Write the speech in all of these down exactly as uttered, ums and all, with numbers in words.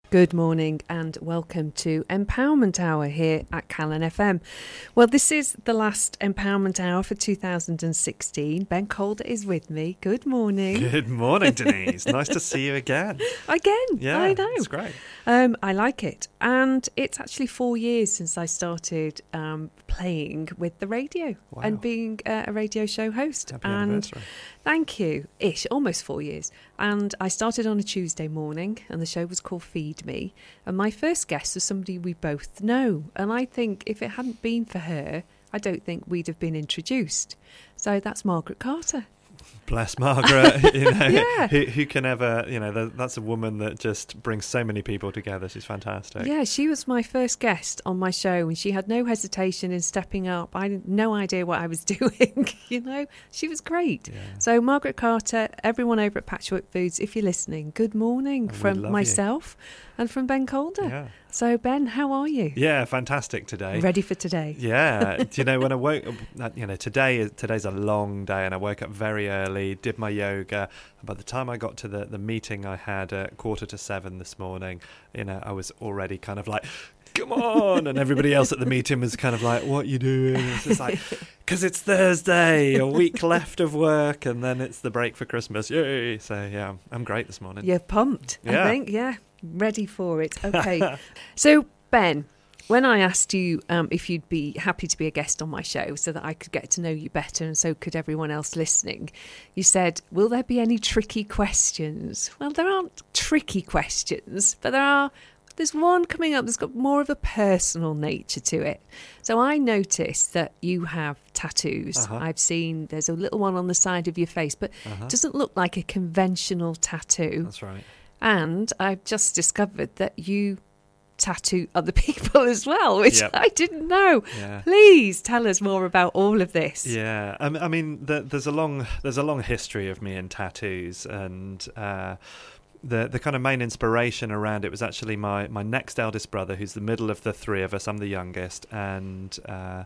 Good morning and welcome to Empowerment Hour here at Callan F M. Well, this is the last Empowerment Hour for two thousand sixteen. Ben Calder is with me. Good morning. Good morning, Denise. Nice to see you again. Again? Yeah, I know. it's great. Um, I like it. And it's actually four years since I started um, playing with the radio Wow. and being uh, a radio show host. Happy and anniversary. Thank you. Ish, almost four years. And I started on a Tuesday morning and the show was called Feed Me. And my first guest was somebody we both know. And I think if it hadn't been for her, I don't think we'd have been introduced. So that's Margaret Carter. Bless Margaret. You know, Yeah. who, who can ever, you know, th- that's a woman that just brings so many people together. She's fantastic. Yeah, she was my first guest on my show and she had no hesitation in stepping up. I had no idea what I was doing, you know. She was great. Yeah. So Margaret Carter, everyone over at Patchwork Foods, if you're listening, good morning And we from love myself and from Ben Calder. Yeah. So Ben, how are you? Yeah, fantastic today. Ready for today? Yeah, do you know when I woke? You know, today is today's a long day, and I woke up very early, did my yoga. And by the time I got to the the meeting I had at quarter to seven this morning, you know, I was already kind of like, come on, and everybody else at the meeting was kind of like, what are you doing? It's just like, because it's Thursday, a week left of work, and then it's the break for Christmas. Yay! So yeah, I'm great this morning. You're pumped, Yeah. I think. Yeah, ready for it. Okay. So Ben, when I asked you um, if you'd be happy to be a guest on my show so that I could get to know you better and so could everyone else listening, you said, will there be any tricky questions? Well, there aren't tricky questions, but there are. There's one coming up that's got more of a personal nature to it. So I noticed that you have tattoos. Uh-huh. I've seen there's a little one on the side of your face, but Uh-huh. it doesn't look like a conventional tattoo. That's right. And I've just discovered that you tattoo other people as well, which Yep. I didn't know. Yeah. Please tell us more about all of this. Yeah, I, I mean, the, there's a long there's a long history of me in tattoos, and uh, the the kind of main inspiration around it was actually my my next eldest brother, who's the middle of the three of us. I'm the youngest, and uh,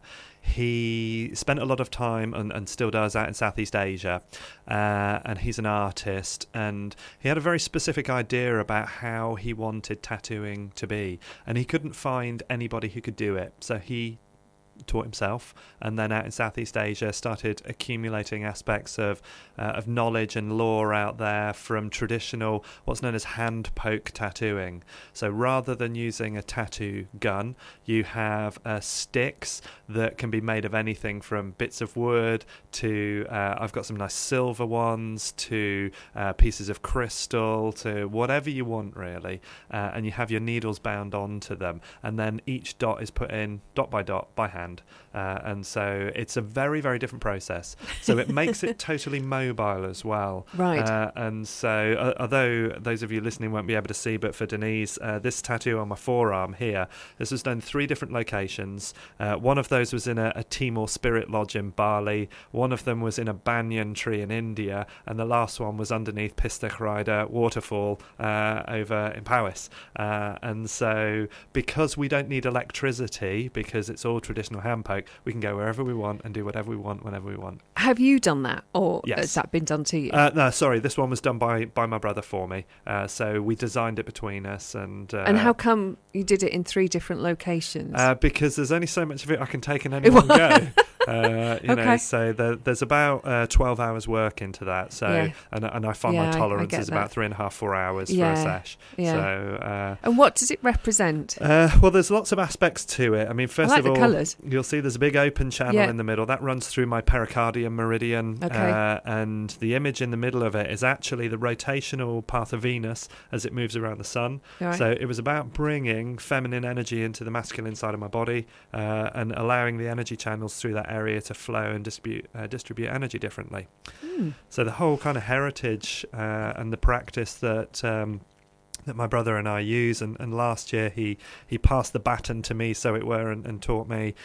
he spent a lot of time and, and still does out in Southeast Asia, uh, and he's an artist, and he had a very specific idea about how he wanted tattooing to be, and he couldn't find anybody who could do it, so he taught himself, and then out in Southeast Asia started accumulating aspects of uh, of knowledge and lore out there from traditional what's known as hand poke tattooing. So rather than using a tattoo gun, you have uh, sticks that can be made of anything from bits of wood to uh, I've got some nice silver ones to uh, pieces of crystal to whatever you want really, uh, and you have your needles bound onto them, and then each dot is put in dot by dot by hand. Uh, and so it's a very, very different process. So it makes it totally mobile as well. Right. Uh, and so, uh, although those of you listening won't be able to see, but for Denise, uh, this tattoo on my forearm here, this was done in three different locations. Uh, one of those was in a, a Timor spirit lodge in Bali. One of them was in a banyan tree in India. And the last one was underneath Pistachraida waterfall uh, over in Powys. Uh, and so, because we don't need electricity, because it's all traditional hand poke, we can go wherever we want and do whatever we want whenever we want. Have you done that, or Yes. has that been done to you? Uh, no, sorry, this one was done by, by my brother for me. Uh, so we designed it between us. And uh, and how come you did it in three different locations? Uh, because there's only so much of it I can take in any one go. Uh, you Okay. know, so there, there's about uh, twelve hours work into that. So, Yeah. and, and I find Yeah, I- my I tolerance get is about that. three and a half, four hours Yeah, for a sesh. yeah. So, uh, and what does it represent? Uh, well, there's lots of aspects to it. I mean, first like of the all, colours. you'll see there's a big open channel Yeah. in the middle that runs through my pericardium meridian, Okay. uh, and the image in the middle of it is actually the rotational path of Venus as it moves around the sun. Right. So it was about bringing feminine energy into the masculine side of my body, uh, and allowing the energy channels through that area to flow and distribute uh, distribute energy differently. Hmm. So the whole kind of heritage uh, and the practice that um, that my brother and I use, and, and last year he, he passed the baton to me, so it were, and, and taught me.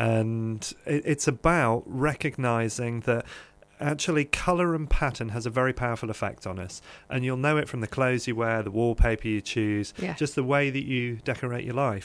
And it, it's about recognising that actually colour and pattern has a very powerful effect on us, and you'll know it from the clothes you wear, the wallpaper you choose, Yeah. just the way that you decorate your life.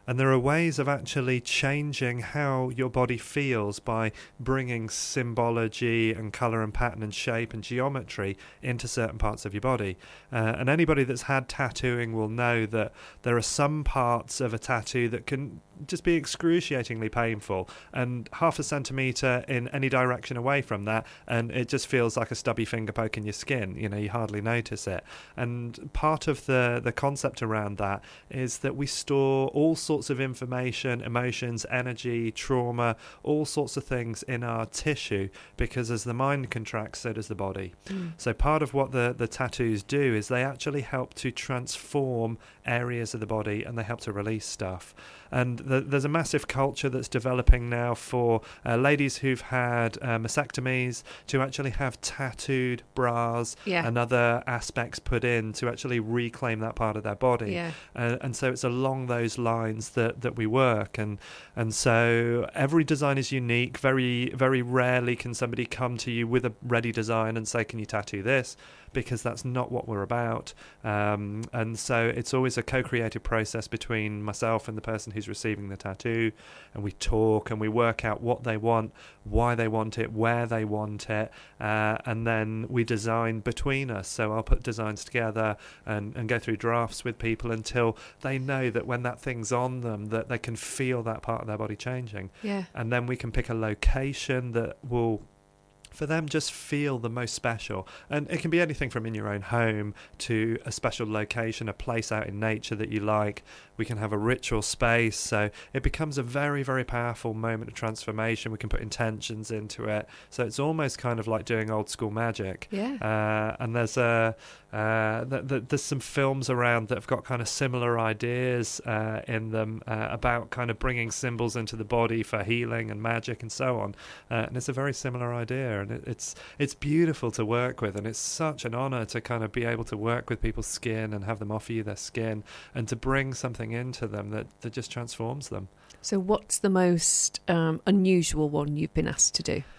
And there are ways of actually changing how your body feels by bringing symbology and colour and pattern and shape and geometry into certain parts of your body. Uh, and anybody that's had tattooing will know that there are some parts of a tattoo that can just be excruciatingly painful, and half a centimetre in any direction away from that and it just feels like a stubby finger poking your skin. You know, you hardly notice it. And part of the, the concept around that is that we store all sorts of information, emotions, energy, trauma, all sorts of things in our tissue, because as the mind contracts, so does the body. Mm. So part of what the, the tattoos do is they actually help to transform areas of the body, and they help to release stuff. And the, there's a massive culture that's developing now for uh, ladies who've had uh, mastectomies to actually have tattooed bras yeah. and other aspects put in to actually reclaim that part of their body. Yeah. Uh, and so it's along those lines that, that we work. And and so every design is unique. Very, very rarely can somebody come to you with a ready design and say, can you tattoo this? Because that's not what we're about. Um, and so it's always a co-creative process between myself and the person who's receiving the tattoo, and we talk and we work out what they want, why they want it, where they want it, uh, and then we design between us. So I'll put designs together and, and go through drafts with people until they know that when that thing's on them, that they can feel that part of their body changing. Yeah. And then we can pick a location that will, for them, just feel the most special. And it can be anything from in your own home to a special location, a place out in nature that you like. We can have a ritual space. So it becomes a very, very powerful moment of transformation. We can put intentions into it. So it's almost kind of like doing old school magic. Yeah. Uh, and there's a uh, th- th- there's some films around that have got kind of similar ideas uh, in them uh, about kind of bringing symbols into the body for healing and magic and so on. Uh, and it's a very similar idea. And it, it's it's beautiful to work with, and it's such an honor to kind of be able to work with people's skin and have them offer you their skin, and to bring something into them that, that just transforms them. So what's the most um, unusual one you've been asked to do?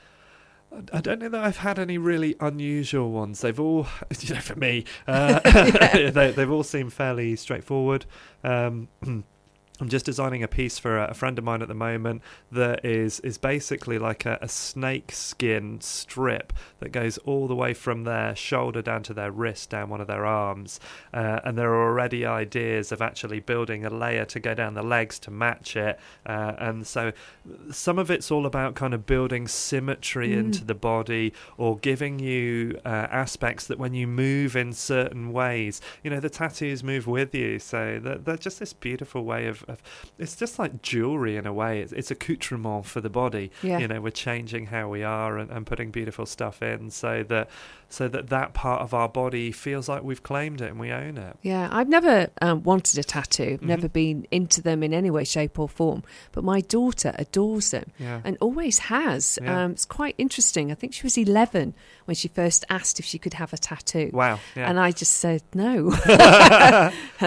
I don't know that I've had any really unusual ones. They've all, you know, for me, uh, they, they've all seemed fairly straightforward. Um, I'm just designing a piece for a friend of mine at the moment that is is basically like a, a snake skin strip that goes all the way from their shoulder down to their wrist, down one of their arms. Uh, and there are already ideas of actually building a layer to go down the legs to match it. Uh, and so some of it's all about kind of building symmetry mm. into the body, or giving you uh, aspects that when you move in certain ways, you know, the tattoos move with you. So they're, they're just this beautiful way of it's just like jewelry in a way. It's, it's accoutrement for the body. Yeah. You know, we're changing how we are and, and putting beautiful stuff in so that so that that part of our body feels like we've claimed it and we own it. Yeah, I've never um, wanted a tattoo. Mm-hmm. Never been into them in any way, shape or form. But my daughter adores them yeah. and always has. Yeah. Um, it's quite interesting. I think she was eleven when she first asked if she could have a tattoo. Wow. Yeah. And I just said no. uh,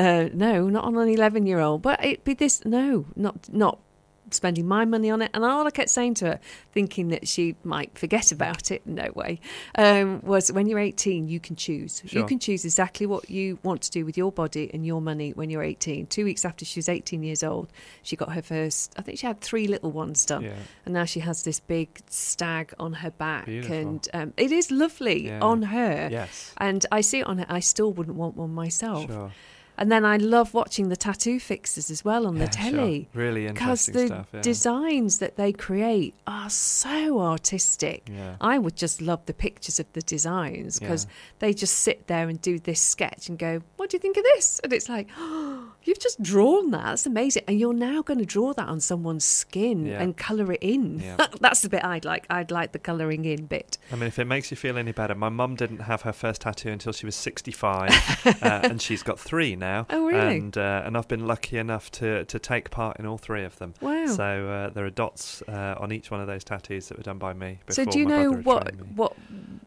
no, not on an eleven-year-old. But it'd be this, no, not not spending my money on it. And all I kept saying to her, thinking that she might forget about it, no way, um, was when you're eighteen, you can choose. Sure. You can choose exactly what you want to do with your body and your money when you're eighteen. Two weeks after she was eighteen years old, she got her first, I think she had three little ones done. Yeah. And now she has this big stag on her back. Beautiful. And um, it is lovely yeah. on her. Yes. And I see it on her. I still wouldn't want one myself. Sure. And then I love watching the tattoo fixers as well on yeah, the telly. Sure. Really interesting because the stuff. Yeah. designs that they create are so artistic. Yeah. I would just love the pictures of the designs because Yeah. they just sit there and do this sketch and go, what do you think of this? And it's like, oh, you've just drawn that. That's amazing. And you're now going to draw that on someone's skin Yeah. and colour it in. Yeah. That's the bit I'd like. I'd like the colouring in bit. I mean, if it makes you feel any better, my mum didn't have her first tattoo until she was sixty-five, uh, and she's got three now. Oh, really? And uh, and I've been lucky enough to, to take part in all three of them. Wow. So uh, there are dots uh, on each one of those tattoos that were done by me. So Before do you my know brother had what trained me. what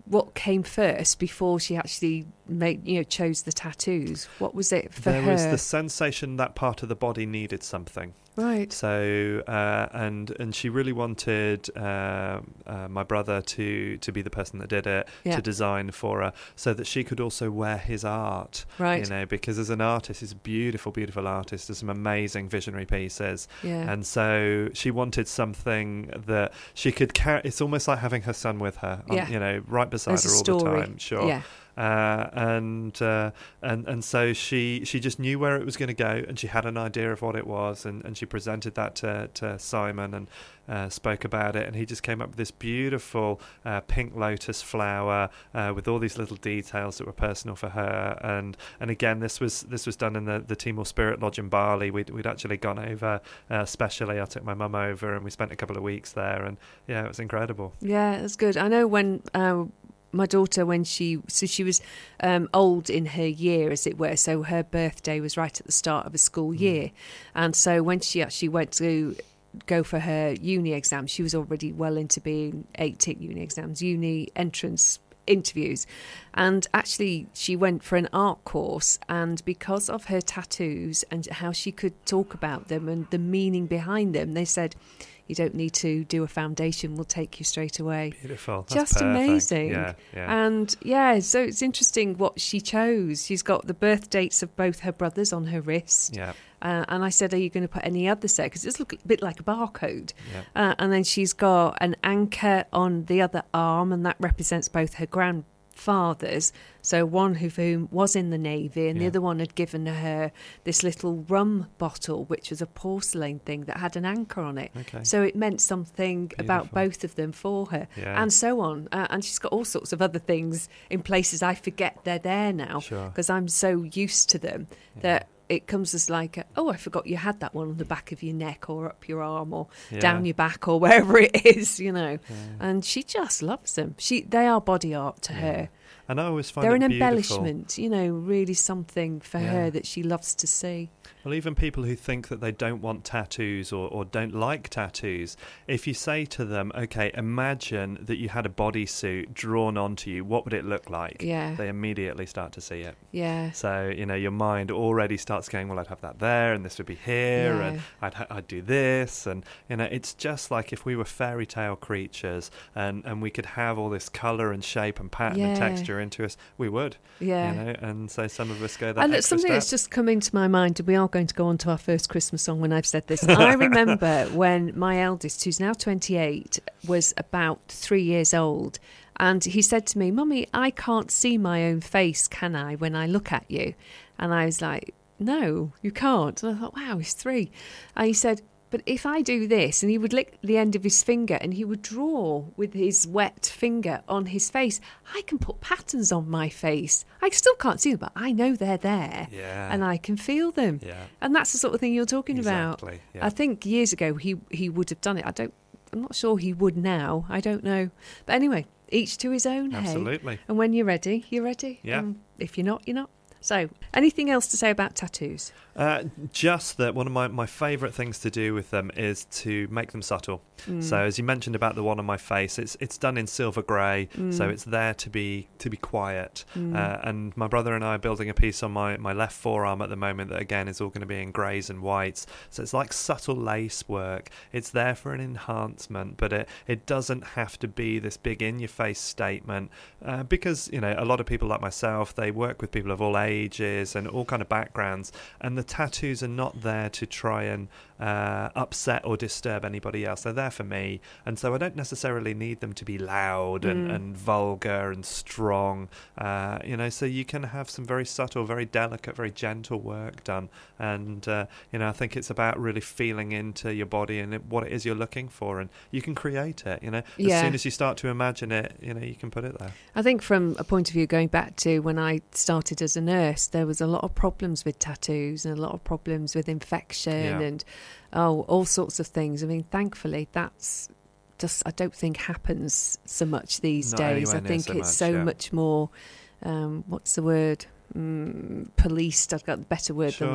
what came first before she actually made, you know, chose the tattoos? What was it for there her? was the sensation that part of the body needed something. Right. So uh, and and she really wanted uh, uh, my brother to to be the person that did it, Yeah. to design for her, so that she could also wear his art. Right. You know, because as an artist, he's a beautiful, beautiful artist. There's some amazing visionary pieces. Yeah. And so she wanted something that she could carry. It's almost like having her son with her, on, Yeah. you know, right beside There's her a all story. the time. Sure. Yeah. Uh, and uh, and and so she she just knew where it was going to go, and she had an idea of what it was, and, and she presented that to, to Simon, and uh, spoke about it, and he just came up with this beautiful uh, pink lotus flower uh, with all these little details that were personal for her. And and again, this was this was done in the, the Timor Spirit Lodge in Bali. We'd we'd actually gone over uh, specially. I took my mum over, and we spent a couple of weeks there, and yeah, it was incredible. Yeah, that's good. I know when. Uh, My daughter, when she so she was um, old in her year, as it were, so her birthday was right at the start of a school Mm. year, and so when she actually went to go for her uni exam, she was already well into being eighteen uni exams, uni entrance interviews, and actually she went for an art course, and because of her tattoos and how she could talk about them and the meaning behind them, they said, you don't need to do a foundation, we'll take you straight away. Beautiful. That's Just perfect. amazing. Yeah, yeah. And yeah, so it's interesting what she chose. She's got the birth dates of both her brothers on her wrist. Yeah. Uh, and I said, are you going to put any others there? Because it's look a bit like a barcode. Yeah. Uh, and then she's got an anchor on the other arm, and that represents both her grandfathers. So one of whom was in the Navy, and Yeah. the other one had given her this little rum bottle, which was a porcelain thing that had an anchor on it. Okay. So it meant something about Beautiful. both of them for her, Yeah. and so on. Uh, and she's got all sorts of other things in places I forget they're there now, Sure. because I'm so used to them Yeah. that it comes as like, a, oh, I forgot you had that one on the back of your neck or up your arm or Yeah. down your back or wherever it is, you know. Yeah. And she just loves them. She, they are body art to Yeah. her. And I always find They're it an beautiful. embellishment, you know, really something for Yeah. her that she loves to see. Well, even people who think that they don't want tattoos or, or don't like tattoos, if you say to them, okay, imagine that you had a bodysuit drawn onto you, what would it look like? Yeah. They immediately start to see it. Yeah. So, you know, your mind already starts going, well, I'd have that there, and this would be here, Yeah. and I'd, ha- I'd do this. And, you know, it's just like if we were fairy tale creatures and, and we could have all this colour and shape and pattern and Yeah. texture into us, we would. Yeah. You know, and so some of us go that And it's extra something step. that's just come into my mind, and we are going to go on to our first Christmas song when I've said this. I remember when my eldest, who's now twenty-eight, was about three years old, and he said to me, Mummy, I can't see my own face, can I, when I look at you? And I was like, no, you can't. And I thought, wow, he's three. And he said, but if I do this, and he would lick the end of his finger and he would draw with his wet finger on his face, I can put patterns on my face. I still can't see them, but I know they're there, Yeah. and I can feel them. Yeah. And that's the sort of thing you're talking about. Exactly, yeah. I think years ago he he would have done it. I don't. I'm not sure he would now. I don't know. But anyway, each to his own. Hey? Absolutely. And when you're ready, you're ready. Yeah. And if you're not, you're not. So, anything else to say about tattoos? Uh, just that one of my, my favourite things to do with them is to make them subtle. Mm. So as you mentioned about the one on my face, it's it's done in silver grey, Mm. so it's there to be to be quiet. Mm. Uh, and my brother and I are building a piece on my, my left forearm at the moment that again is all going to be in greys and whites. So it's like subtle lace work. It's there for an enhancement, but it, it doesn't have to be this big in-your-face statement uh, because, you know, a lot of people like myself, they work with people of all ages and all kind of backgrounds, and the tattoos are not there to try and uh, upset or disturb anybody else. They're there for me, and so I don't necessarily need them to be loud and, Mm. and vulgar and strong, uh, you know, so you can have some very subtle, very delicate, very gentle work done, and uh, you know, I think it's about really feeling into your body and it, what it is you're looking for, and you can create it, you know, as Yeah. soon as you start to imagine it, you know, you can put it there. I think from a point of view going back to when I started as a nurse, there was a lot of problems with tattoos and a lot of problems with infection Yeah. and oh, all sorts of things. I mean, thankfully, that's just, I don't think happens so much these Not days. I anywhere near think so it's much, so yeah. much more, um, what's the word? Mm, policed. I've got a better word Sure. than that.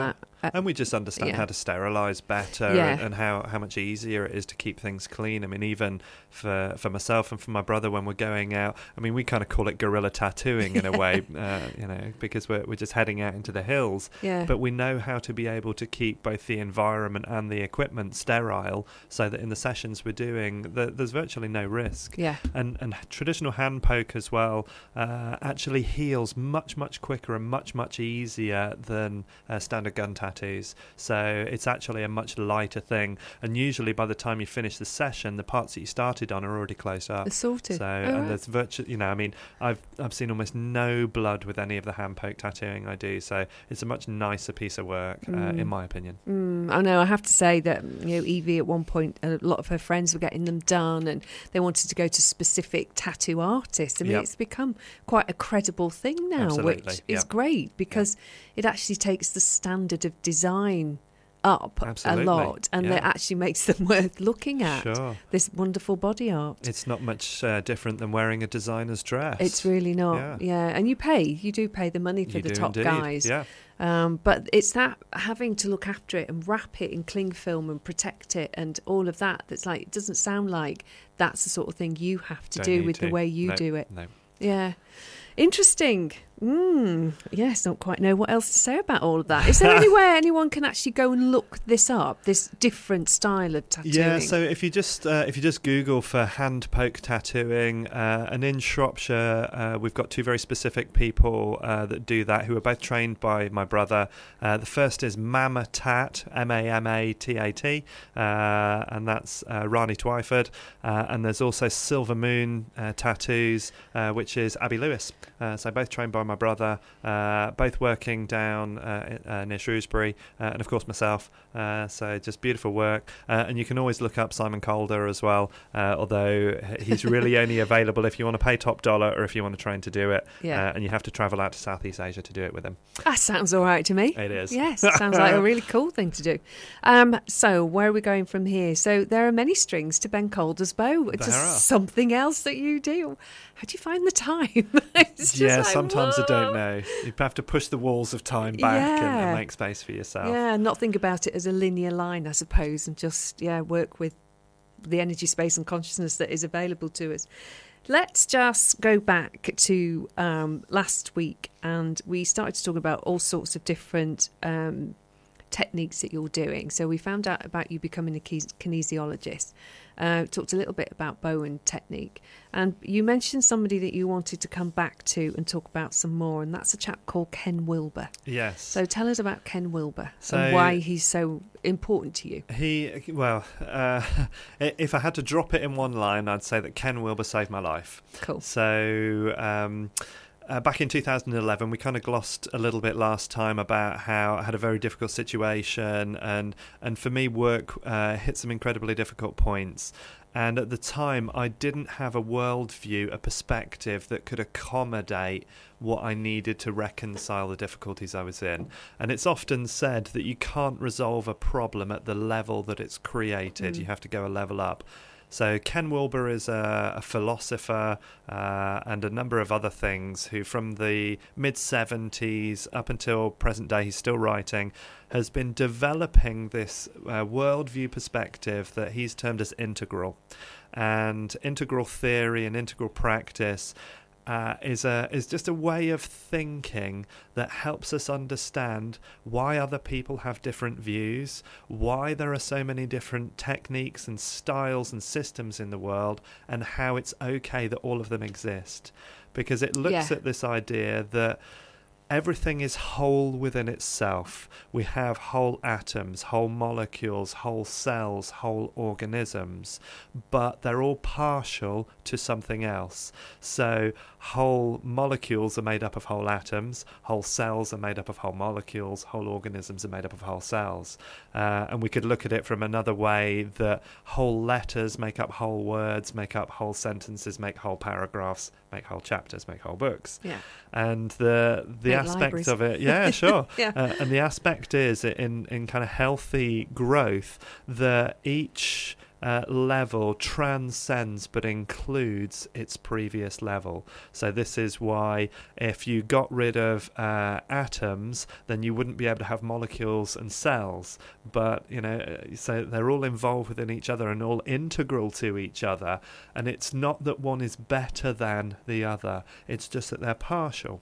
Uh, and we just understand yeah. how to sterilise better Yeah. and, and how, how much easier it is to keep things clean. I mean, even for for myself and for my brother, when we're going out, I mean, we kind of call it guerrilla tattooing in a way, uh, you know, because we're we're just heading out into the hills. Yeah. But we know how to be able to keep both the environment and the equipment sterile, so that in the sessions we're doing, the, there's virtually no risk. Yeah. And and traditional hand poke as well uh, actually heals much much quicker and much much easier than uh, standard gun tattoos. So it's actually a much lighter thing. And usually by the time you finish the session, the parts that you started on are already closed up. It's sorted. So Oh, and right. there's virtually, you know, I mean, I've I've seen almost no blood with any of the hand poke tattooing I do. So it's a much nicer piece of work, uh, Mm. in my opinion. Mm, I know. I have to say that, you know, Evie at one point, a lot of her friends were getting them done, and they wanted to go to specific tattoo artists. I mean, Yep. it's become quite a credible thing now, Absolutely, which is yep. great because it actually takes the standard of design up Absolutely, a lot, and yeah. it actually makes them worth looking at. Sure. This wonderful body art. It's not much uh, different than wearing a designer's dress. It's really not. Yeah. Yeah. And you pay. You do pay the money for You the do top indeed, guys. Yeah. Um, but it's that having to look after it and wrap it in cling film and protect it and all of that. That's like, it doesn't sound like that's the sort of thing you have to Don't do need with to. the way you No, do it. No. Yeah. Interesting. Mm, yes, don't quite know what else to say about all of that. Is there anywhere anyone can actually go and look this up, this different style of tattooing? Yeah, so if you just uh, if you just Google for hand poke tattooing, uh, and in Shropshire, uh, we've got two very specific people uh, that do that, who are both trained by my brother. Uh, the first is Mama Tat, M A M A T A T, uh, and that's uh, Rani Twyford. Uh, and there's also Silver Moon uh, Tattoos, uh, which is Abby Lewis. Uh, so both trained by my brother, uh, both working down uh, uh, near Shrewsbury, uh, and of course myself. Uh, so just beautiful work. Uh, and you can always look up Simon Calder as well, uh, although he's really only available if you want to pay top dollar or if you want to train to do it. Yeah. Uh, and you have to travel out to Southeast Asia to do it with him. That sounds all right to me. It is. Yes, it sounds like a really cool thing to do. Um, so where are we going from here? So there are many strings to Ben Calder's bow. It's There just are. something else that you do. How do you find the time? It's just Yeah, like, sometimes I don't whoa. know. You have to push the walls of time back and, Yeah. and make space for yourself. Yeah, not think about it as a linear line, I suppose, and just, yeah, work with the energy, space and consciousness that is available to us. Let's just go back to um, last week, and we started to talk about all sorts of different um, techniques that you're doing. So we found out about you becoming a kines- kinesiologist, uh, talked a little bit about Bowen technique, and you mentioned somebody that you wanted to come back to and talk about some more, and that's a chap called Ken Wilber. Yes. So tell us about Ken Wilber So- and why he's so important to you. He, well, uh, if I had to drop it in one line, I'd say that Ken Wilber saved my life. Cool. So um, uh, back in two thousand eleven, we kind of glossed a little bit last time about how I had a very difficult situation, and, and for me, work uh, hit some incredibly difficult points. And at the time, I didn't have a worldview, a perspective that could accommodate what I needed to reconcile the difficulties I was in. And it's often said that you can't resolve a problem at the level that it's created. Mm. You have to go a level up. So Ken Wilber is a, a philosopher uh, and a number of other things who from the mid seventies up until present day, he's still writing, has been developing this uh, worldview perspective that he's termed as integral. And integral theory and integral practice Uh, is a is just a way of thinking that helps us understand why other people have different views, why there are so many different techniques and styles and systems in the world, and how it's okay that all of them exist. Because it looks Yeah. at this idea that everything is whole within itself. We have whole atoms, whole molecules, whole cells, whole organisms, but they're all partial to something else. So whole molecules are made up of whole atoms, whole cells are made up of whole molecules, whole organisms are made up of whole cells. Uh, and we could look at it from another way, that whole letters make up whole words, make up whole sentences, make whole paragraphs, make whole chapters, make whole books. Yeah. And the the Make aspect libraries. of it, yeah, sure. Yeah. Uh, and the aspect is in in kind of healthy growth that each uh, level transcends but includes its previous level. So this is why if you got rid of uh, atoms, then you wouldn't be able to have molecules and cells. But, you know, so they're all involved within each other and all integral to each other. And it's not that one is better than the other. It's just that they're partial.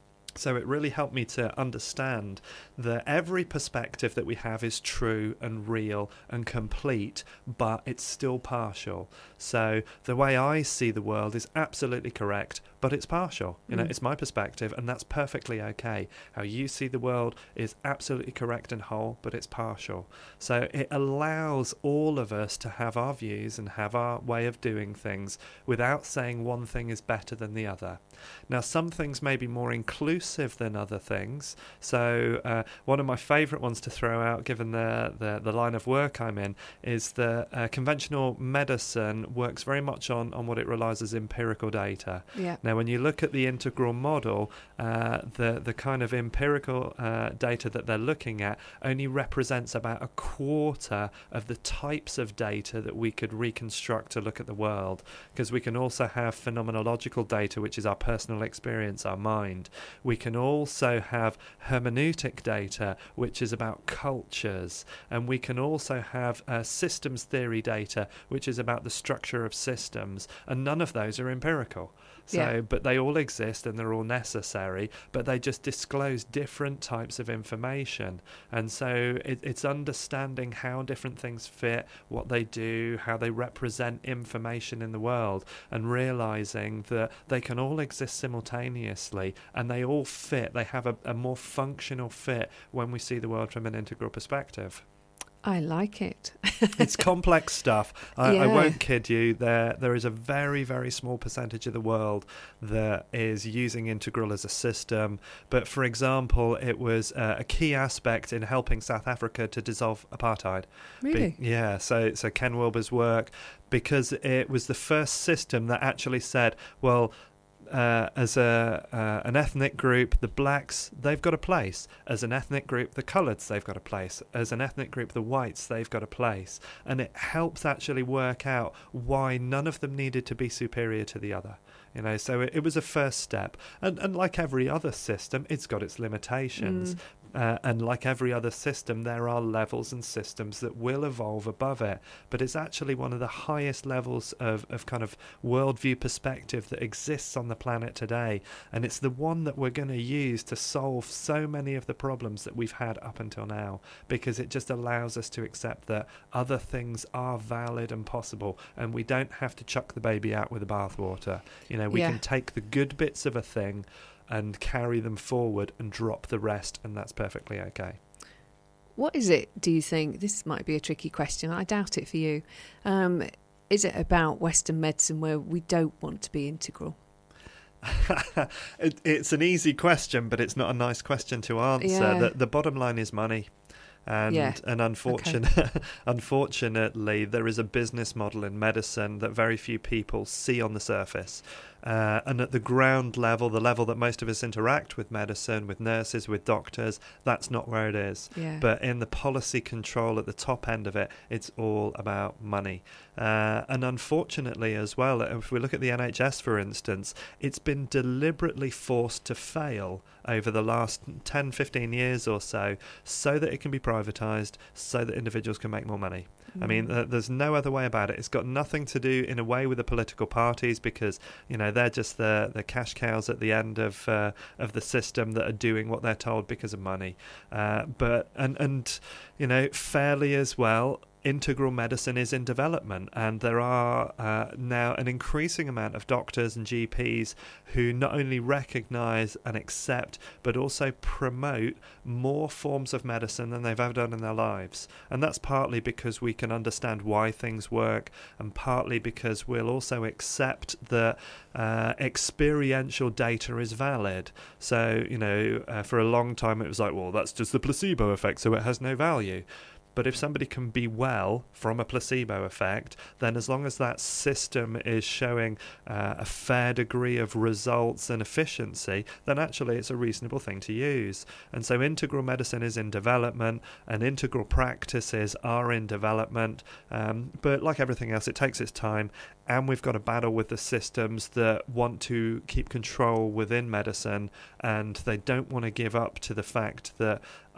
So it really helped me to understand that every perspective that we have is true and real and complete, but it's still partial. So the way I see the world is absolutely correct, but it's partial. You know, mm. it's my perspective, and that's perfectly okay. How you see the world is absolutely correct and whole, but it's partial. So it allows all of us to have our views and have our way of doing things without saying one thing is better than the other. Now, some things may be more inclusive than other things. So uh, one of my favourite ones to throw out, given the, the, the line of work I'm in, is that uh, conventional medicine works very much on, on what it relies as empirical data. Yeah. Now, when you look at the integral model, uh, the, the kind of empirical uh, data that they're looking at only represents about a quarter of the types of data that we could reconstruct to look at the world, because we can also have phenomenological data, which is our personal experience, our mind. We can also have hermeneutic data, which is about cultures, and we can also have uh, systems theory data, which is about the structure of systems, and none of those are empirical. So, yeah. But they all exist and they're all necessary, but they just disclose different types of information. And so it, it's understanding how different things fit, what they do, how they represent information in the world, and realizing that they can all exist simultaneously and they all fit. They have a, a more functional fit when we see the world from an integral perspective. I like it. It's complex stuff. I, yeah. I won't kid you. There, there is a very, very small percentage of the world that is using integral as a system. But for example, it was uh, a key aspect in helping South Africa to dissolve apartheid. Really? Be- yeah. So, so Ken Wilber's work, because it was the first system that actually said, well, Uh, as a uh, an ethnic group, the blacks, they've got a place. As an ethnic group, the coloureds, they've got a place. As an ethnic group, the whites, they've got a place. And it helps actually work out why none of them needed to be superior to the other. You know, so it, it was a first step. And, and like every other system, it's got its limitations. Mm. Uh, and like every other system, there are levels and systems that will evolve above it. But it's actually one of the highest levels of, of kind of worldview perspective that exists on the planet today. And it's the one that we're going to use to solve so many of the problems that we've had up until now, because it just allows us to accept that other things are valid and possible, and we don't have to chuck the baby out with the bathwater. You know, we yeah. can take the good bits of a thing and carry them forward and drop the rest, and that's perfectly okay. What is it, do you think, this might be a tricky question, I doubt it for you, um, is it about Western medicine where we don't want to be integral? it, it's an easy question, but it's not a nice question to answer. Yeah. The, the bottom line is money. And yeah. and unfortunate, okay. unfortunately, there is a business model in medicine that very few people see on the surface. Uh, and at the ground level, the level that most of us interact with medicine, with nurses, with doctors, that's not where it is. Yeah. But in the policy control at the top end of it, it's all about money. Uh, and unfortunately as well, if we look at the N H S, for instance, it's been deliberately forced to fail over the last ten, fifteen years or so, so that it can be privatised, so that individuals can make more money. I mean, uh, there's no other way about it. It's got nothing to do, in a way, with the political parties, because, you know, they're just the the cash cows at the end of uh, of the system that are doing what they're told because of money. Uh, but and and you know, fairly as well, integral medicine is in development, and there are uh, now an increasing amount of doctors and G Ps who not only recognise and accept but also promote more forms of medicine than they've ever done in their lives. And that's partly because we can understand why things work, and partly because we'll also accept that uh, experiential data is valid. So, you know, uh, for a long time it was like, well, that's just the placebo effect, so it has no value. But if somebody can be well from a placebo effect, then as long as that system is showing uh, a fair degree of results and efficiency, then actually it's a reasonable thing to use. And so integral medicine is in development, and integral practices are in development. Um, but like everything else, it takes its time. And we've got to battle with the systems that want to keep control within medicine, and they don't want to give up to the fact that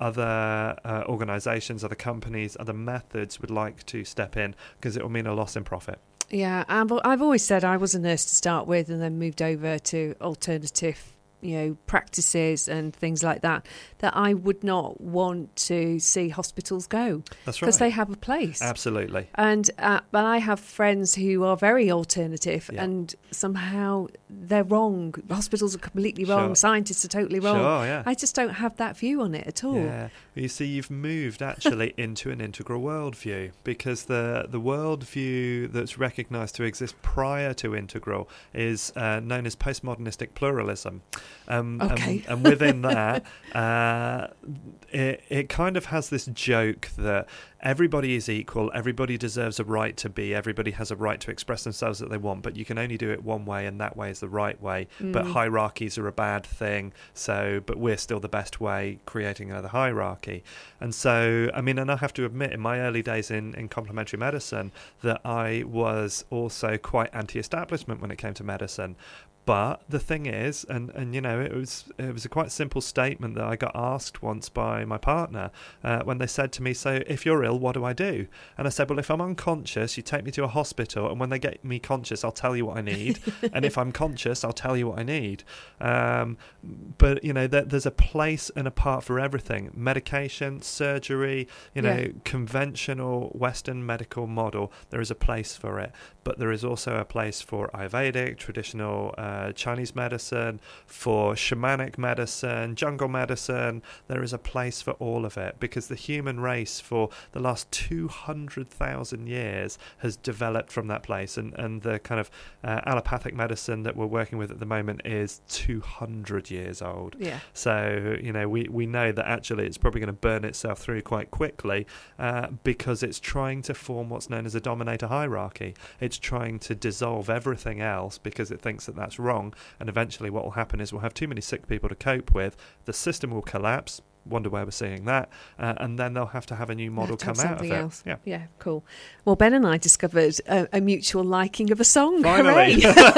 other uh, organisations, other companies, other methods would like to step in, because it will mean a loss in profit. Yeah, I've, I've always said I was a nurse to start with and then moved over to alternative, you know, practices and things like that, that I would not want to see hospitals go. That's right. Because they have a place. Absolutely. And uh, but I have friends who are very alternative, Yeah. and somehow they're wrong. Hospitals are completely wrong. Sure. Scientists are totally wrong. Sure, yeah. I just don't have that view on it at all. Yeah. You see, you've moved actually into an integral worldview, because the the worldview that's recognised to exist prior to integral is uh, known as postmodernistic pluralism. Um, Okay. and, and within that, uh, it, it kind of has this joke that everybody is equal, everybody deserves a right to be, everybody has a right to express themselves that they want, but you can only do it one way, and that way is the right way. Mm. But hierarchies are a bad thing, so but we're still the best way, creating another hierarchy. And so, I mean, and I have to admit, in my early days in, in complementary medicine, that I was also quite anti-establishment when it came to medicine. But the thing is, and, and you know, it was it was a quite simple statement that I got asked once by my partner uh, when they said to me, so if you're ill, what do I do? And I said, well, if I'm unconscious, you take me to a hospital, and when they get me conscious, I'll tell you what I need. And if I'm conscious, I'll tell you what I need. Um, but, you know, there, there's a place and a part for everything. Medication, surgery, you know, Yeah. conventional Western medical model, there is a place for it. But there is also a place for Ayurvedic, traditional uh, Chinese medicine, for shamanic medicine, jungle medicine. There is a place for all of it, because the human race for the last two hundred thousand years has developed from that place. And, and the kind of uh, allopathic medicine that we're working with at the moment is two hundred years old. Yeah. So, you know, we, we know that actually it's probably going to burn itself through quite quickly uh, because it's trying to form what's known as a dominator hierarchy. It's trying to dissolve everything else because it thinks that that's wrong, and eventually what will happen is we'll have too many sick people to cope with, the system will collapse, wonder where we're seeing that, uh, and then they'll have to have a new model come out of it. Else. Yeah. Yeah, cool. Well, Ben and I discovered a, a mutual liking of a song. Finally.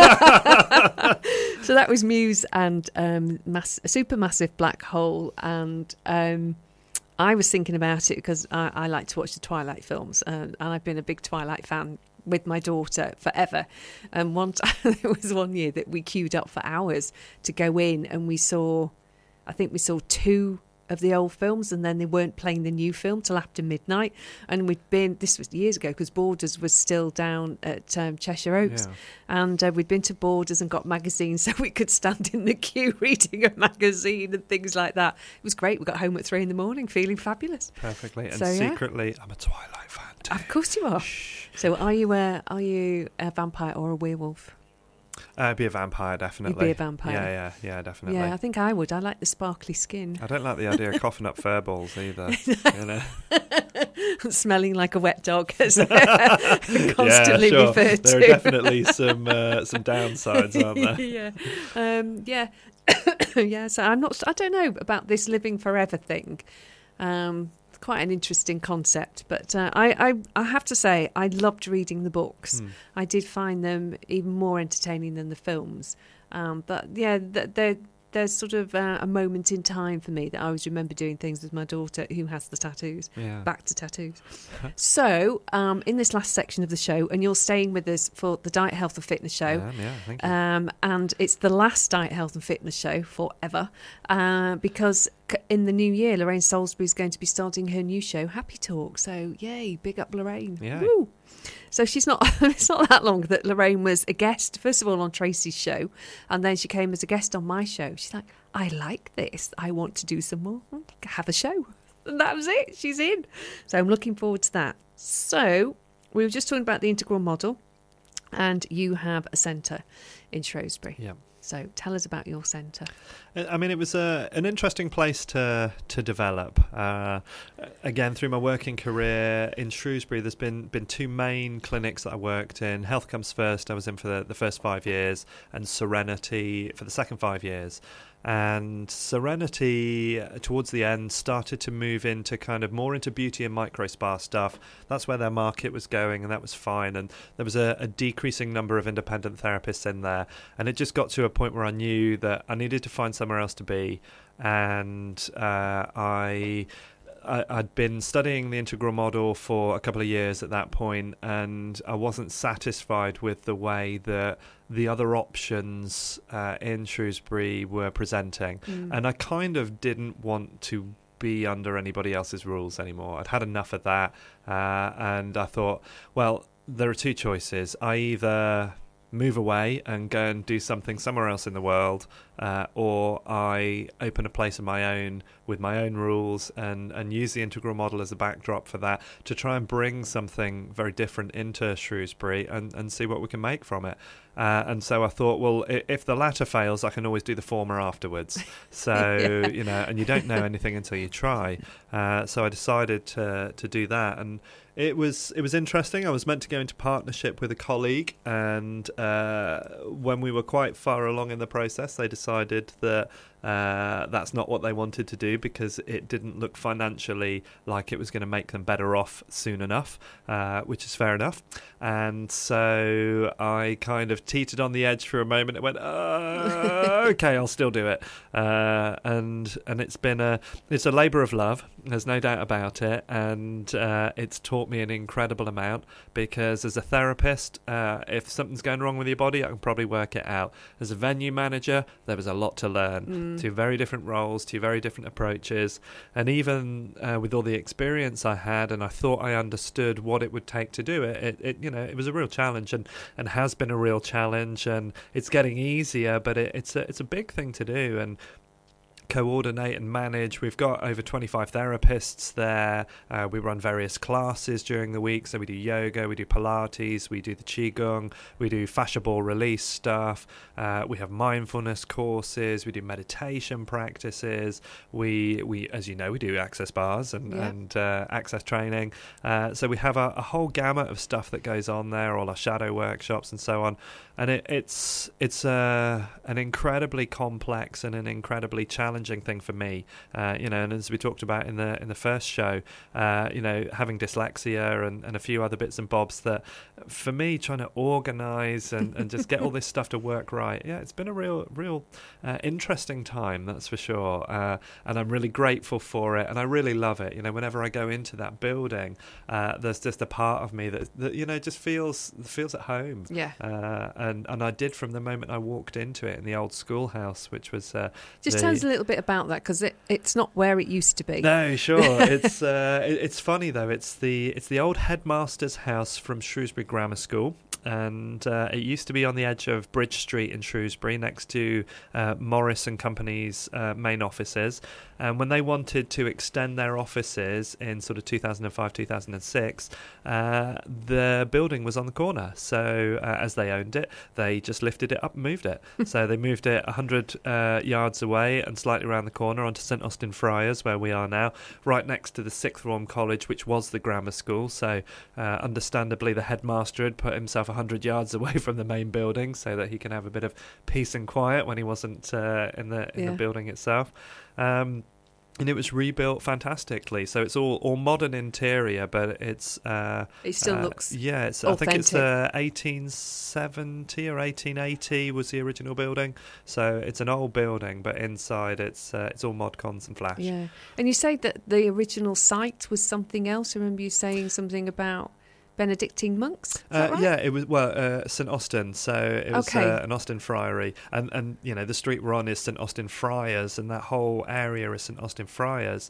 So that was Muse and um, mass, Supermassive Black Hole, and um, I was thinking about it because I, I like to watch the Twilight films, uh, and I've been a big Twilight fan with my daughter forever. And one time, there was one year that we queued up for hours to go in, and we saw, I think we saw two of the old films, and then they weren't playing the new film till after midnight. And we'd been, this was years ago, because Borders was still down at um, Cheshire Oaks. Yeah. And uh, we'd been to Borders and got magazines so we could stand in the queue reading a magazine and things like that. It was great. We got home at three in the morning feeling fabulous. Perfectly. And So, yeah. secretly, I'm a Twilight fan too. Of course you are. Shh. So are you a, are you a vampire or a werewolf? Uh, it'd be a vampire, definitely. You'd be a vampire. Yeah, yeah, yeah, definitely. Yeah, I think I would. I like the sparkly skin. I don't like the idea of coughing up fur balls either. You know? Smelling like a wet dog, as constantly yeah, sure. referred There to. are definitely some uh, some downsides, aren't there? yeah, um, yeah, yeah. So I'm not. I don't know about this living forever thing. Um, it's quite an interesting concept, but uh, I, I, I have to say I loved reading the books. Hmm. I did find them even more entertaining than the films. Um, but yeah, th- they're. There's sort of uh, a moment in time for me that I always remember doing things with my daughter who has the tattoos. Yeah. Back to tattoos. So, um, in this last section of the show, and you're staying with us for the Diet, Health and Fitness show. Yeah, yeah, thank you. Um, and it's the last Diet, Health and Fitness show forever uh, because c- in the new year, Lorraine Salisbury is going to be starting her new show, Happy Talk. So, yay, big up Lorraine. Yeah. Woo. So she's not, it's not that long that Lorraine was a guest, first of all, on Tracy's show, and then she came as a guest on my show. She's like, I like this. I want to do some more. Have a show. And that was it. She's in. So I'm looking forward to that. So we were just talking about the integral model, and you have a centre in Shrewsbury. Yeah. So tell us about your centre. I mean, it was a, an interesting place to to develop. Uh, again, through my working career in Shrewsbury, there's been, been two main clinics that I worked in. Health Comes First, I was in for the, the first five years, and Serenity for the second five years. And Serenity, towards the end, started to move into kind of more into beauty and micro spa stuff. That's where their market was going, and that was fine. And there was a, a decreasing number of independent therapists in there. And it just got to a point where I knew that I needed to find somewhere else to be. And uh, I... I, I'd been studying the integral model for a couple of years at that point, and I wasn't satisfied with the way that the other options uh, in Shrewsbury were presenting. Mm. And I kind of didn't want to be under anybody else's rules anymore. I'd had enough of that, uh, and I thought, well, there are two choices. I either move away and go and do something somewhere else in the world, uh, or I open a place of my own with my own rules and, and use the integral model as a backdrop for that to try and bring something very different into Shrewsbury and, and see what we can make from it. Uh, and so I thought, well, if the latter fails, I can always do the former afterwards. So, yeah. you know, and you don't know anything until you try. Uh, so I decided to to do that. And it was it was interesting. I was meant to go into partnership with a colleague, and uh, when we were quite far along in the process, they decided that uh, that's not what they wanted to do because it didn't look financially like it was going to make them better off soon enough, uh, which is fair enough. And so I kind of teetered on the edge for a moment. It went, uh, okay, I'll still do it. Uh, and and it's been a it's a labour of love. There's no doubt about it, and uh, it's taught me an incredible amount because as a therapist, uh, if something's going wrong with your body, I can probably work it out. As a venue manager, there was a lot to learn. Mm. Two very different roles, two very different approaches, and even uh, with all the experience I had, and I thought I understood what it would take to do it. It, it you know, it was a real challenge, and, and has been a real challenge, and it's getting easier, but it, it's a it's a big thing to do, and coordinate and manage. We've got over twenty-five therapists there. Uh, we run various classes during the week. So we do yoga, we do Pilates, we do the Qigong, we do fascia ball release stuff. Uh, we have mindfulness courses, we do meditation practices. We, we as you know, we do access bars and, yeah. and uh, access training. Uh, so we have a, a whole gamut of stuff that goes on there, all our shadow workshops and so on. And it, it's it's uh, an incredibly complex and an incredibly challenging thing for me, uh, you know. And as we talked about in the in the first show, uh, you know, having dyslexia and, and a few other bits and bobs that, for me, trying to organise and, and just get all this stuff to work right. Yeah, it's been a real real uh, interesting time, that's for sure. Uh, and I'm really grateful for it, and I really love it. You know, whenever I go into that building, uh, there's just a part of me that, that you know just feels feels at home. Yeah. Uh, And, and I did from the moment I walked into it in the old schoolhouse, which was uh, just the... tell us a little bit about that, because it, it's not where it used to be. No, sure. it's uh, it, it's funny though. It's the it's the old headmaster's house from Shrewsbury Grammar School. And uh, it used to be on the edge of Bridge Street in Shrewsbury, next to uh, Morris and Company's uh, main offices. And when they wanted to extend their offices in sort of two thousand five, two thousand six, uh, the building was on the corner. So uh, as they owned it, they just lifted it up and moved it. So they moved it one hundred uh, yards away and slightly around the corner onto St Austin Friars, where we are now, right next to the Sixth Form College, which was the grammar school. So uh, understandably, the headmaster had put himself one hundred yards away from the main building so that he can have a bit of peace and quiet when he wasn't uh, in the in yeah. the building itself. Um, and it was rebuilt fantastically, so it's all, all modern interior, but it's uh, it still uh, looks yeah. It's, authentic. I think it's uh, eighteen seventy or eighteen eighty was the original building, so it's an old building, but inside it's uh, it's all mod cons and flash. Yeah, and you say that the original site was something else. I remember you saying something about Benedictine monks? Is that uh, right? Yeah, it was well uh, St Austin, so it was okay. uh, an Austin friary, and and you know the street we're on is St Austin Friars, and that whole area is St Austin Friars.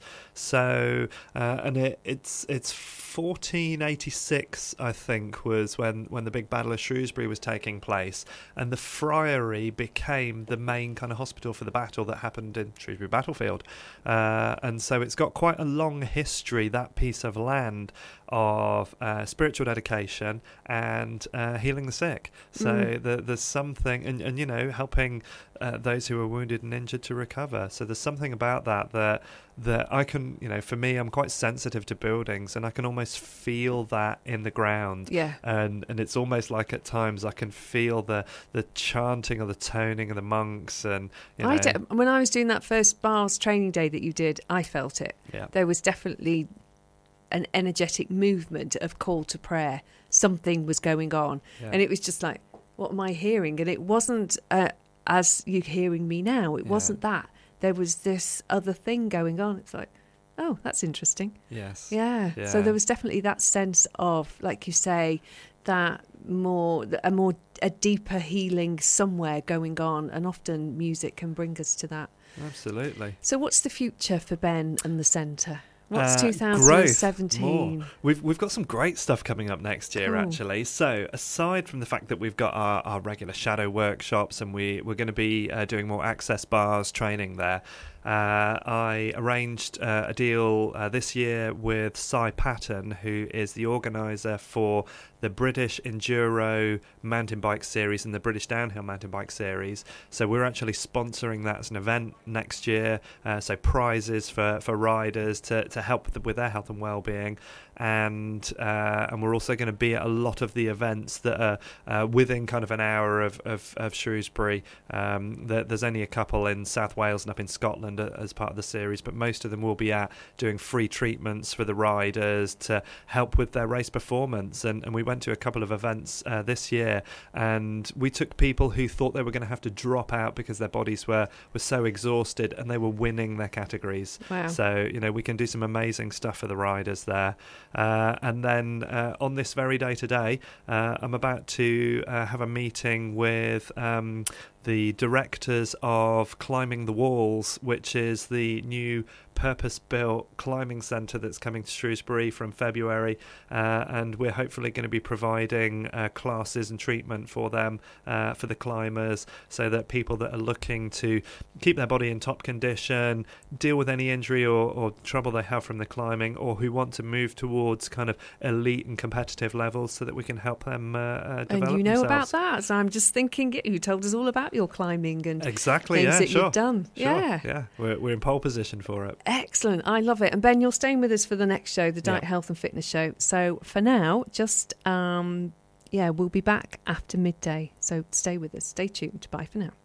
So uh, and it, it's it's fourteen eighty-six, I think, was when when the big Battle of Shrewsbury was taking place, and the friary became the main kind of hospital for the battle that happened in Shrewsbury battlefield, uh, and so it's got quite a long history, that piece of land, of uh, spiritual spiritual dedication, and uh, healing the sick. So Mm. the, there's something, and, and you know, helping uh, those who are wounded and injured to recover. So there's something about that that that I can, you know, for me, I'm quite sensitive to buildings, and I can almost feel that in the ground. Yeah. And and it's almost like at times I can feel the the chanting or the toning of the monks, and you know, I d- when I was doing that first bars training day that you did, I felt it. yeah, There was definitely an energetic movement of call to prayer. Something was going on, yeah. and it was just like, what am I hearing? And it wasn't uh, as you're hearing me now. It Yeah. wasn't that. There was this other thing going on. It's like, oh, that's interesting. yes, Yeah. Yeah. So there was definitely that sense of, like you say, that more, a more, a deeper healing somewhere going on, and often music can bring us to that. absolutely. So what's the future for Ben and the Centre? What's Uh, twenty seventeen? growth, more. We've we've got some great stuff coming up next year, Cool. actually. So aside from the fact that we've got our, our regular shadow workshops, and we we're going to be uh, doing more access bars training there. Uh, I arranged uh, a deal uh, this year with Cy Patton, who is the organiser for the British Enduro mountain bike series and the British Downhill mountain bike series. So we're actually sponsoring that as an event next year. Uh, so prizes for, for riders to, to help with, with their health and well-being. And uh, and we're also going to be at a lot of the events that are uh, within kind of an hour of, of, of Shrewsbury. Um, there, there's only a couple in South Wales and up in Scotland as part of the series, but most of them will be at doing free treatments for the riders to help with their race performance. And, and we went to a couple of events uh, this year, and we took people who thought they were going to have to drop out because their bodies were, were so exhausted, and they were winning their categories. Wow. So, you know, we can do some amazing stuff for the riders there. Uh, and then uh, on this very day today, uh, I'm about to uh, have a meeting with um, the directors of Climbing the Walls, which is the new purpose-built climbing centre that's coming to Shrewsbury from February, uh, and we're hopefully going to be providing uh, classes and treatment for them, uh, for the climbers, so that people that are looking to keep their body in top condition, deal with any injury or, or trouble they have from the climbing, or who want to move towards kind of elite and competitive levels, so that we can help them uh, uh, develop And you know themselves. about that. So I'm just thinking, you told us all about your climbing and Exactly, things yeah, that sure. you've done. Sure, Yeah. yeah, we're we're in pole position for it. Excellent. I love it. And Ben, you're staying with us for the next show, the Diet, Yeah. Health and Fitness Show. So for now, just, um, yeah, we'll be back after midday. So stay with us. Stay tuned. Bye for now.